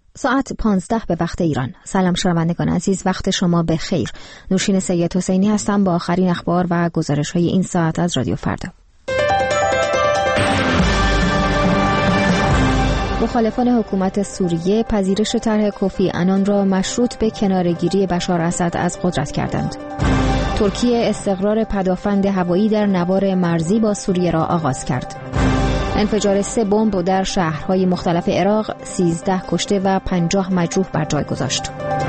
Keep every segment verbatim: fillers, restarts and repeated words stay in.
ساعت پانزده به وقت ایران. سلام شنوندگان عزیز، وقت شما به خیر. نوشین سید حسینی هستم با آخرین اخبار و گزارش های این ساعت از رادیو فردا. مخالفان حکومت سوریه پذیرش طرح کوفی عنان را مشروط به کناره‌گیری بشار اسد از قدرت کردند. ترکیه استقرار پدافند هوایی در نوار مرزی با سوریه را آغاز کرد. انفجار سه بمب در شهرهای مختلف عراق سیزده کشته و پنجاه مجروح بر جای گذاشت.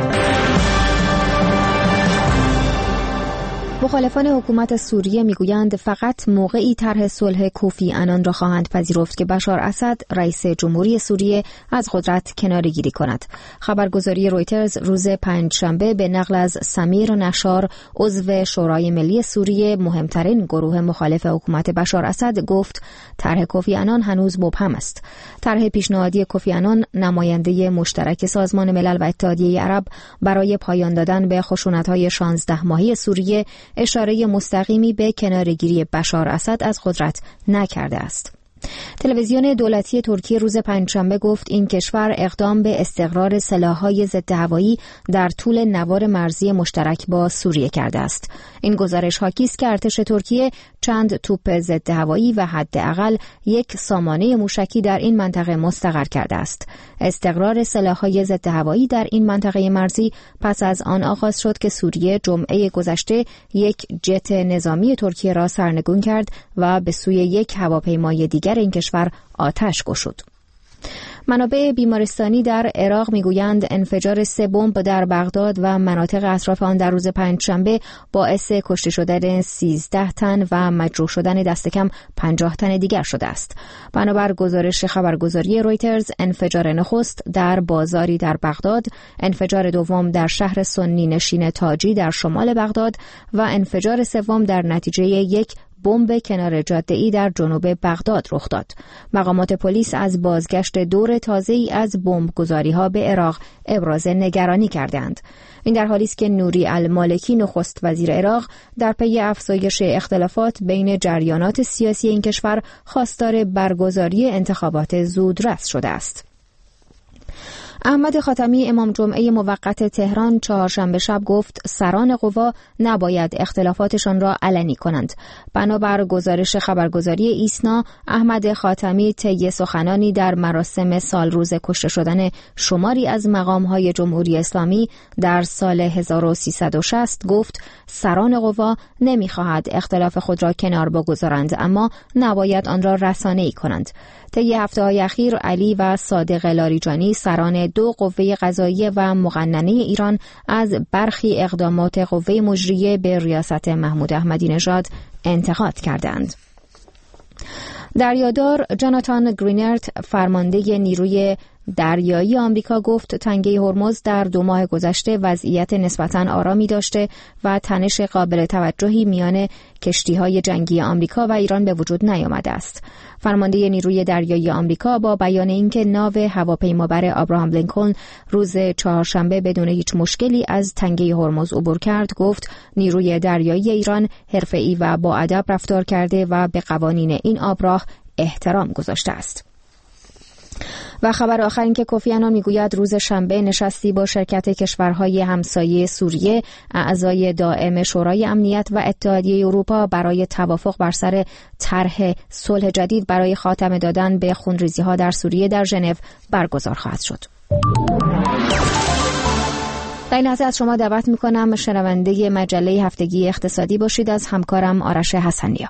مخالفان حکومت سوریه میگویند فقط موقعی طرح صلح کوفی عنان را خواهند پذیرفت که بشار اسد رئیس جمهوری سوریه از قدرت کناره‌گیری کند. خبرگزاری رویترز روز پنجشنبه به نقل از سمیر نشار، عضو شورای ملی سوریه، مهمترین گروه مخالف حکومت بشار اسد، گفت طرح کوفی عنان هنوز مبهم است. طرح پیشنهادی کوفی عنان نماینده مشترک سازمان ملل و اتحادیه عرب برای پایان دادن به خشونت‌های شانزده ماهه سوریه اشاره مستقیمی به کناره‌گیری بشار اسد از قدرت نکرده است. تلویزیون دولتی ترکیه روز پنجشنبه گفت این کشور اقدام به استقرار سلاح‌های ضد هوایی در طول نوار مرزی مشترک با سوریه کرده است. این گزارش حاکی است که ارتش ترکیه چند توپ ضد هوایی و حداقل یک سامانه موشکی در این منطقه مستقر کرده است. استقرار سلاح‌های ضد هوایی در این منطقه مرزی پس از آن آغاز شد که سوریه جمعه گذشته یک جت نظامی ترکیه را سرنگون کرد و به سوی یک هواپیمای دیگر این کشور آتش گشود. منابع بیمارستانی در عراق میگویند انفجار سه بمب در بغداد و مناطق اطراف آن در روز پنجشنبه باعث کشته شدن سیزده تن و مجروح شدن دست کم پنجاه تن دیگر شده است. بنابر گزارش خبرگزاری رویترز، انفجار نخست در بازاری در بغداد، انفجار دوم در شهر سنی نشین تاجی در شمال بغداد و انفجار سوم در نتیجه یک بمب کنار جاده‌ای در جنوب بغداد رخ داد. مقامات پلیس از بازگشت دور تازه‌ای از بمبگذاری‌ها به عراق ابراز نگرانی کردند. این در حالی است که نوری المالکی نخست وزیر عراق در پی افزایش اختلافات بین جریانات سیاسی این کشور خواستار برگزاری انتخابات زودرس شده است. احمد خاتمی امام جمعه موقت تهران چهارشنبه شب گفت سران قوا نباید اختلافاتشان را علنی کنند. بنابر گزارش خبرگزاری ایسنا، احمد خاتمی طی سخنانی در مراسم سال روز کشته شدن شماری از مقام‌های جمهوری اسلامی در سال هزار و سیصد و شصت گفت سران قوا نمی‌خواهد اختلاف خود را کنار بگذارند، اما نباید آن را رسانه‌ای کنند. طی هفته‌های اخیر علی و صادق لاریجانی سران دو قوه قضاییه و مقننه ایران از برخی اقدامات قوه مجریه به ریاست محمود احمدی نژاد انتقاد کردند. دریادار جاناتان گرینرت، فرمانده نیروی دریایی آمریکا، گفت تنگه هرمز در دو ماه گذشته وضعیت نسبتاً آرامی داشته و تنش قابل توجهی میان کشتی‌های جنگی آمریکا و ایران به وجود نیامده است. فرمانده نیروی دریایی آمریکا با بیان اینکه ناو هواپیمابر آبراهام لینکلن روز چهارشنبه بدون هیچ مشکلی از تنگه هرمز عبور کرد، گفت نیروی دریایی ایران حرفه‌ای و با ادب رفتار کرده و به قوانین این آبراه احترام گذاشته است. و خبر آخر این که کوفی عنان میگوید روز شنبه نشستی با شرکت کشورهای همسایه سوریه، اعضای دائم شورای امنیت و اتحادیه اروپا برای توافق بر سر طرح صلح جدید برای خاتمه دادن به خونریزی‌ها در سوریه در ژنو برگزار خواهد شد. در این لحظه از شما دعوت می‌کنم شنونده مجله هفتگی اقتصادی باشید از همکارم آرش حسنیا.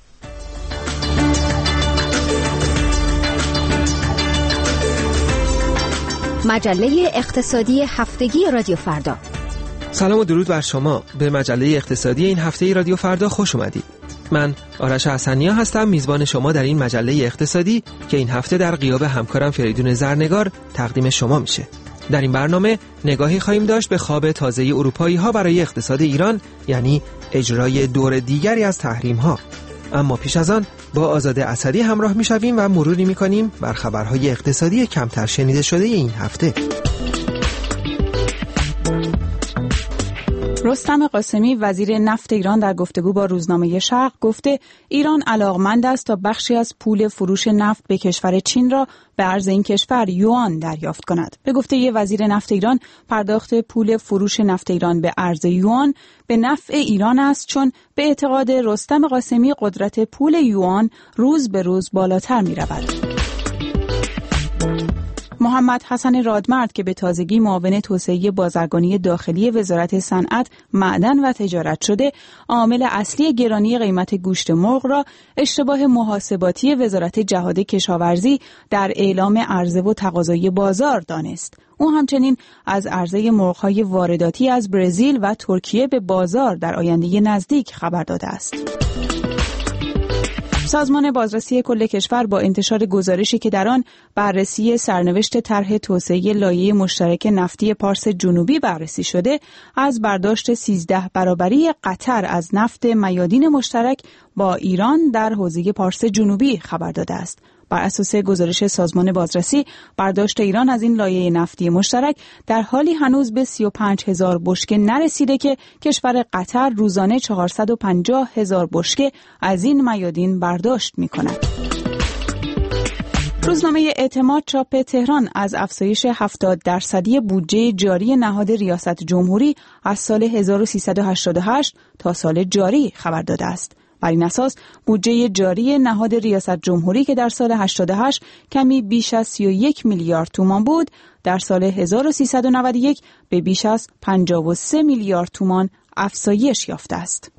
مجله اقتصادی هفتگی رادیو فردا. سلام و درود بر شما. به مجله اقتصادی این هفته رادیو فردا خوش اومدید. من آرش حسنیا هستم، میزبان شما در این مجله اقتصادی که این هفته در غیاب همکارم فریدون زرنگار تقدیم شما میشه. در این برنامه نگاهی خواهیم داشت به خواب تازه اروپایی ها برای اقتصاد ایران، یعنی اجرای دور دیگری از تحریم ها. اما پیش از آن با آزاده اسدی همراه میشویم و مروری میکنیم بر خبرهای اقتصادی کمتر شنیده شده این هفته. رستم قاسمی وزیر نفت ایران در گفتگو با روزنامه شرق گفته ایران علاقمند است تا بخشی از پول فروش نفت به کشور چین را به ارز این کشور یوآن دریافت کند. به گفته ی وزیر نفت ایران پرداخت پول فروش نفت ایران به ارز یوآن به نفع ایران است، چون به اعتقاد رستم قاسمی قدرت پول یوآن روز به روز بالاتر می رود. محمد حسن رادمرد که به تازگی معاون توسعه بازرگانی داخلی وزارت صنعت، معدن و تجارت شده، عامل اصلی گرانی قیمت گوشت مرغ را اشتباه محاسباتی وزارت جهاد کشاورزی در اعلام عرضه و تقاضای بازار دانست. او همچنین از عرضه مرغ‌های وارداتی از برزیل و ترکیه به بازار در آینده نزدیک خبر داده است. سازمان بازرسی کل کشور با انتشار گزارشی که در آن بررسی سرنوشت طرح توسعه لایحه مشترک نفتی پارس جنوبی بررسی شده، از برداشت سیزده برابری قطر از نفت میادین مشترک با ایران در حوزه پارس جنوبی خبر داده است. بر اساس گزارش سازمان بازرسی، برداشت ایران از این لایحه نفتی مشترک در حالی هنوز به سی و پنج هزار بشکه نرسیده که کشور قطر روزانه چهارصد و پنجاه هزار بشکه از این میادین برداشت می‌کند. روزنامه اعتماد چاپ تهران از افزایش هفتاد درصدی بودجه جاری نهاد ریاست جمهوری از سال هزار و سیصد و هشتاد و هشت تا سال جاری خبر داده است. بر این اساس بودجه جاری نهاد ریاست جمهوری که در سال هشتاد و هشت کمی بیش از سی و یک میلیارد تومان بود، در سال هزار و سیصد و نود و یک به بیش از پنجاه و سه میلیارد تومان افزایش یافته است.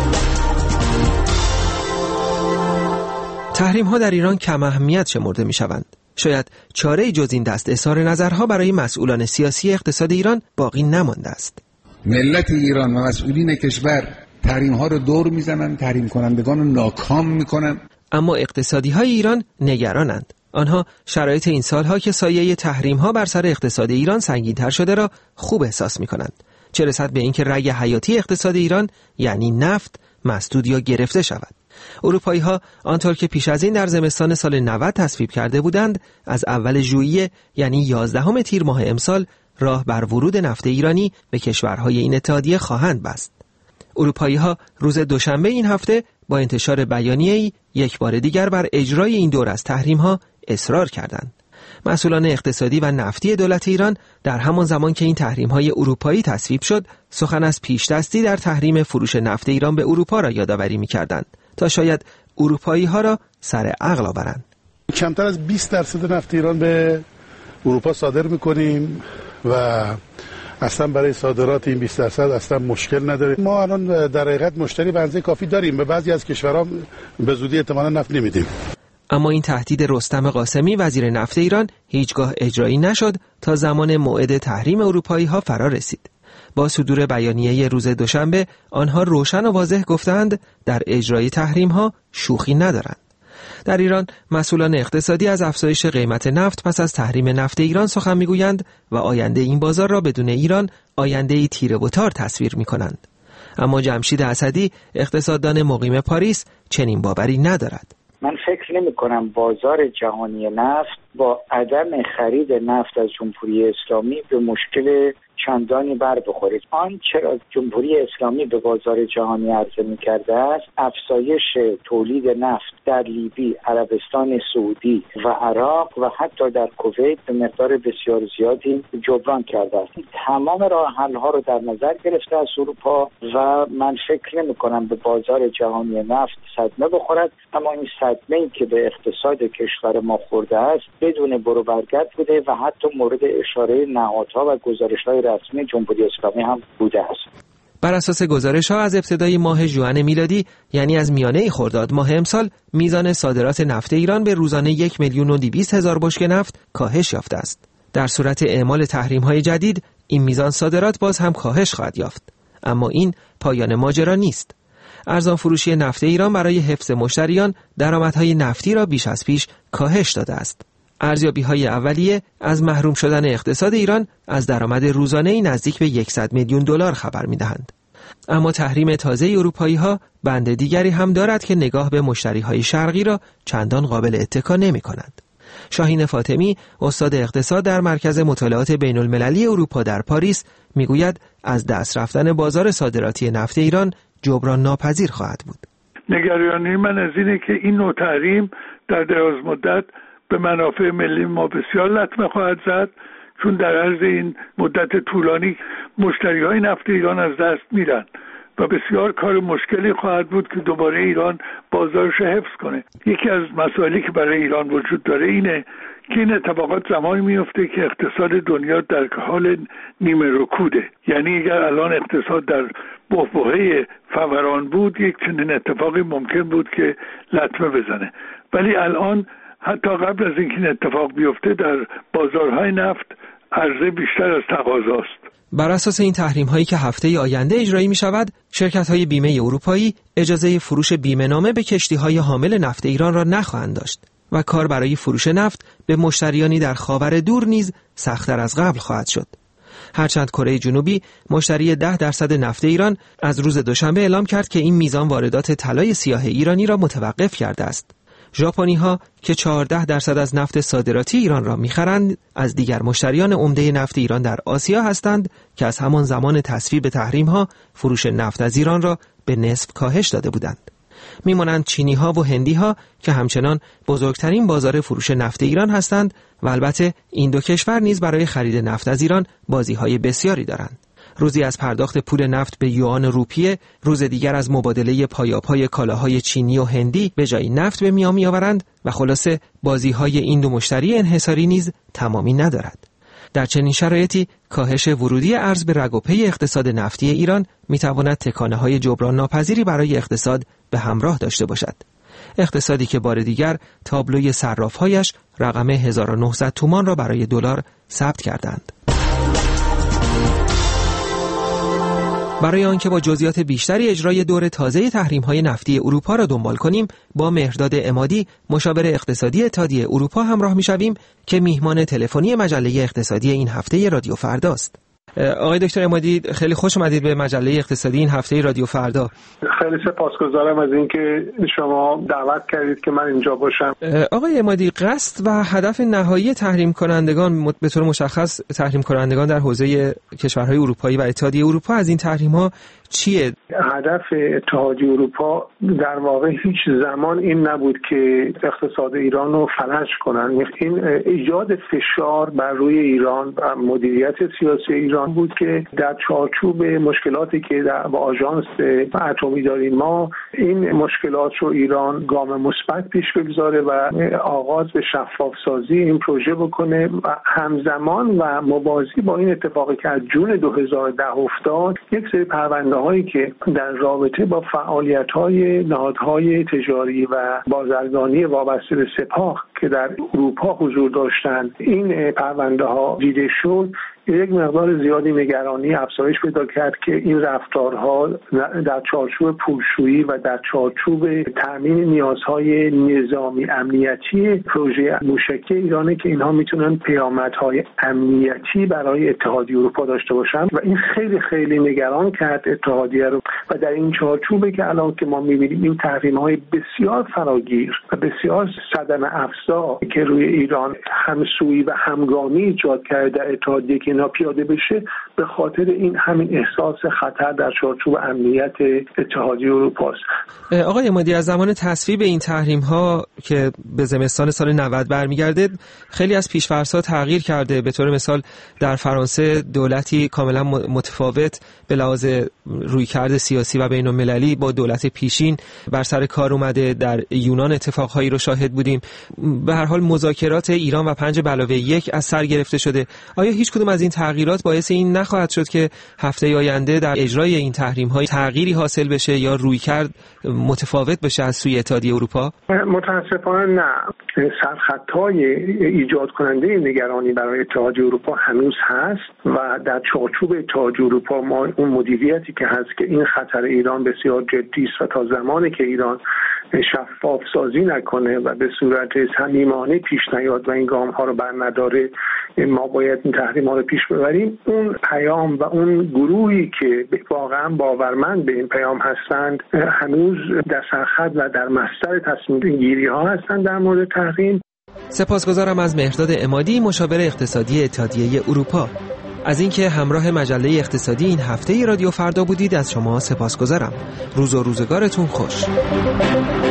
تحریم ها در ایران کم اهمیت شمرده می شوند. شاید چاره‌ای جز این دست اظهار نظرها برای مسئولان سیاسی اقتصاد ایران باقی نمانده است. ملت ایران و مسئولین کشور تحریم ها رو دور میزنن، تحریم کنندگان رو ناکام میکنن. اما اقتصادی های ایران نگرانند. آنها شرایط این سالها که سایه تحریم ها بر سر اقتصاد ایران سنگین تر شده را خوب احساس میکنند. چه رسد به اینکه رگ حیاتی اقتصاد ایران یعنی نفت مسدود یا گرفته شود. اروپایی ها آنطور که پیش از این در زمستان سال نود تصویب کرده بودند، از اول ژوئیه یعنی یازدهم تیر ماه امسال راه بر ورود نفت ایرانی به کشورهای این اتحادیه خواهند بست. اروپایی ها روز دوشنبه این هفته با انتشار بیانیه‌ای یک بار دیگر بر اجرای این دور از تحریم ها اصرار کردند. مسئولان اقتصادی و نفتی دولت ایران در همان زمان که این تحریم های اروپایی تصویب شد، سخن از پیشدستی در تحریم فروش نفت ایران به اروپا را یادآوری می‌کردند تا شاید اروپایی ها را سر عقل آورند. کمتر از بیست درصد نفت ایران به اروپا صادر می‌کنیم و اصلا برای صادرات این بیست درصد اصلا مشکل نداره. ما الان در حقیقت مشتری به اندازه کافی داریم، به بعضی از کشورها به زودی احتمالاً نفت نمیدیم. اما این تهدید رستم قاسمی وزیر نفت ایران هیچگاه اجرایی نشد تا زمان موعد تحریم اروپایی ها فرا رسید. با صدور بیانیه روز دوشنبه آنها روشن و واضح گفتند در اجرای تحریم ها شوخی ندارند. در ایران مسئولان اقتصادی از افزایش قیمت نفت پس از تحریم نفت ایران سخن میگویند و آینده این بازار را بدون ایران آینده‌ای تیره و تار تصویر میکنند. اما جمشید اسدی اقتصاددان مقیم پاریس چنین باوری ندارد. من فکر نمی کنم بازار جهانی نفت با عدم خرید نفت از جمهوری اسلامی به مشکل چندانی بر بخورید. آنچه را جمهوری اسلامی به بازار جهانی عرضه می کرده است افزایش تولید نفت در لیبی، عربستان سعودی و عراق و حتی در کویت به مقدار بسیار زیادی جبران کرده است. تمام راه حل ها رو در نظر گرفته از اروپا و من فکر نمی کنم به بازار جهانی نفت صدمه بخورد، اما این صدمه ای که به اقتصاد کشور ما خورده است بدون برو برگرد بوده و حتی مورد اشاره نهادها و گزارش‌های رسمی جمهوری اسلامی هم بوده است. بر اساس گزارش‌ها از ابتدای ماه ژوئن میلادی یعنی از میانه خرداد ماه امسال میزان صادرات نفت ایران به روزانه یک میلیون و دویست هزار بشکه نفت کاهش یافته است. در صورت اعمال تحریم‌های جدید این میزان صادرات باز هم کاهش خواهد یافت. اما این پایان ماجرا نیست. ارزان فروشی نفت ایران برای حفظ مشتریان درآمدهای نفتی را بیش از پیش کاهش داده است. ارزیابی‌های اولیه از محروم شدن اقتصاد ایران از درآمد روزانه‌ای نزدیک به صد میلیون دلار خبر می‌دهند. اما تحریم تازه اروپایی‌ها بند دیگری هم دارد که نگاه به مشتری‌های شرقی را چندان قابل اتکا نمی‌کند. شاهین فاطمی، استاد اقتصاد در مرکز مطالعات بین‌المللی اروپا در پاریس، میگوید از دست رفتن بازار صادراتی نفت ایران جبران ناپذیر خواهد بود. نگرانی من از اینه که این نوع تحریم در دراز مدت به منافع ملی ما بسیار لطمه خواهد زد، چون در عرض این مدت طولانی مشتری‌های نفت ایران از دست میرن و بسیار کار مشکلی خواهد بود که دوباره ایران بازارش حفظ کنه. یکی از مسائلی که برای ایران وجود داره اینه که این اتفاقات زمانی میفته که اقتصاد دنیا در حال نیمه رکوده. یعنی اگر الان اقتصاد در بحبوحه فوران بود، یک چنین اتفاقی ممکن بود که لطمه بزنه، ولی الان حتی قبل از اینکه این اتفاق بیفته در بازارهای نفت عرضه بیشتر از تقاضاست. بر اساس این تحریم هایی که هفته آینده اجرایی می شود، شرکت های بیمه اروپایی اجازه فروش بیمه نامه به کشتی های حامل نفت ایران را نخواهند داشت و کار برای فروش نفت به مشتریانی در خاور دور نیز سخت‌تر از قبل خواهد شد. هرچند کره جنوبی مشتری ده درصد نفت ایران از روز دوشنبه اعلام کرد که این میزان واردات طلای سیاه ایرانی را متوقف کرده است. ژاپنی ها که چهارده درصد از نفت صادراتی ایران را می‌خرند، از دیگر مشتریان عمده نفت ایران در آسیا هستند که از همان زمان تصویب تحریم ها فروش نفت از ایران را به نصف کاهش داده بودند. میمانند چینی ها و هندی ها که همچنان بزرگترین بازار فروش نفت ایران هستند و البته این دو کشور نیز برای خرید نفت از ایران بازی های بسیاری دارند. روزی از پرداخت پول نفت به یوان روپیه، روز دیگر از مبادله پایاپای کالاهای چینی و هندی به جای نفت به میان میآورند و خلاصه بازی‌های این دو مشتری انحصاری نیز تمامی ندارد. در چنین شرایطی کاهش ورودی ارز به رگ و پی اقتصاد نفتی ایران میتواند تکانه‌های جبران ناپذیری برای اقتصاد به همراه داشته باشد. اقتصادی که بار دیگر تابلوی صراف‌هایش رقم هزار و نهصد تومان را برای دلار ثبت کردند. برای آنکه با جزئیات بیشتری اجرای دور تازه تحریم‌های نفتی اروپا را دنبال کنیم، با مهرداد عمادی، مشاور اقتصادی اتحادیه اروپا همراه می‌شویم که میهمان تلفنی مجله اقتصادی این هفته رادیو فرداست. آقای دکتر عمادی، خیلی خوش اومدید به مجله اقتصادی این هفته رادیو فردا. خیلی سپاسگزارم از اینکه شما دعوت کردید که من اینجا باشم. آقای عمادی، قصد و هدف نهایی تحریم کنندگان به طور مشخص تحریم کنندگان در حوزه کشورهای اروپایی و اتحادیه اروپا از این تحریم‌ها چیه؟ هدف اتحادیه اروپا در واقع هیچ زمان این نبود که اقتصاد ایران رو فلج کنن. این ایجاد فشار بر روی ایران و مدیریت سیاسی ایران بود که در چارچوب مشکلاتی که با آژانس اتمی داریم ما، این مشکلات رو ایران گام مثبت پیش بگذاره و آغاز به شفاف سازی این پروژه بکنه و همزمان و موازی با این اتفاقی که از جون دو هزار و ده افتاد، یک سری پرونده هایی که در رابطه با فعالیت های نهادهای تجاری و بازرگانی وابسته به سپاه که در اروپا حضور داشتند، این پرونده ها دیده شد، یک مقدار زیادی نگرانی افزایش پیدا کرد که این رفتارها در چارچوب پولشویی و در چارچوب تامین نیازهای نظامی امنیتی پروژه موشکی ایرانه که اینها میتونن پیامدهای امنیتی برای اتحادیه اروپا داشته باشن و این خیلی خیلی نگران کرد اتحادیه رو. و در این چارچوبه که الان که ما میبینیم این تحریم‌های بسیار فراگیر و بسیار صدمه افزا که روی ایران همسویی و همگامی ایجاد کرده در اتحادیه که اینا پیاده بشه، به خاطر این همین احساس خطر در چارچوب امنیت اتحادیه اروپا است. آقای عمادی، از زمان تصویب این تحریم ها که به زمستان سال نود برمیگرده، خیلی از پیش‌فرض‌ها تغییر کرده. به طور مثال در فرانسه دولتی کاملا متفاوت به لحاظ رویکرد سیاسی و بین‌المللی با دولت پیشین بر سر کار اومده. در یونان اتفاقهایی رو شاهد بودیم. به هر حال مذاکرات ایران و پنج به علاوه یک از سر گرفته شده. آیا هیچ کدوم از این تغییرات باعث این نخواهد شد که هفته آینده در اجرای این تحریم‌های تغییری حاصل بشه یا رویکرد متفاوت بشه از سوی اتحادیه اروپا؟ متاسفانه نه. سرخطهای ایجاد کننده نگرانی برای اتحادیه اروپا هنوز هست و در چارچوب اتحادیه اروپا ما اون مدیریتی که هست که این خطر ایران بسیار جدی است و تا زمانی که ایران شفاف سازی نکنه و به صورت صمیمانه پیش نیاد و این گام ها رو بر نداره، ما باید این تحریم ها رو پیش ببریم. اون پیام و اون گروهی که واقعا باورمند به این پیام هستند هنوز در سرخط و در مصدر تصمیم گیری ها هستند در مورد تحریم. سپاسگزارم از مهرداد عمادی، مشاور اقتصادی اتحادیه اروپا. از اینکه همراه مجله اقتصادی این هفته رادیو فردا بودید از شما سپاسگزارم. روز و روزگارتون خوش.